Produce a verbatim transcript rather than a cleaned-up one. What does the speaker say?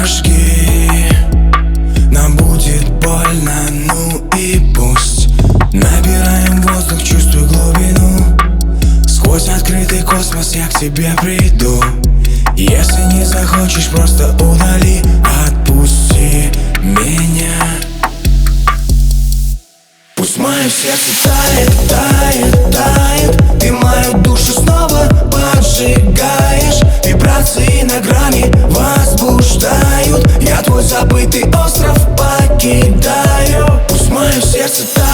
прыжки. Нам будет больно, ну и пусть. Набираем воздух, чувствуй глубину. Сквозь открытый космос я к тебе приду. Если не захочешь, просто удали, отпусти меня. Пусть мое сердце тает, тает, тает. Ты мою душу снова поджигаешь. Вибрации на грани возбуждают. Я твой забытый остров покидаю. Пусть мое сердце тает.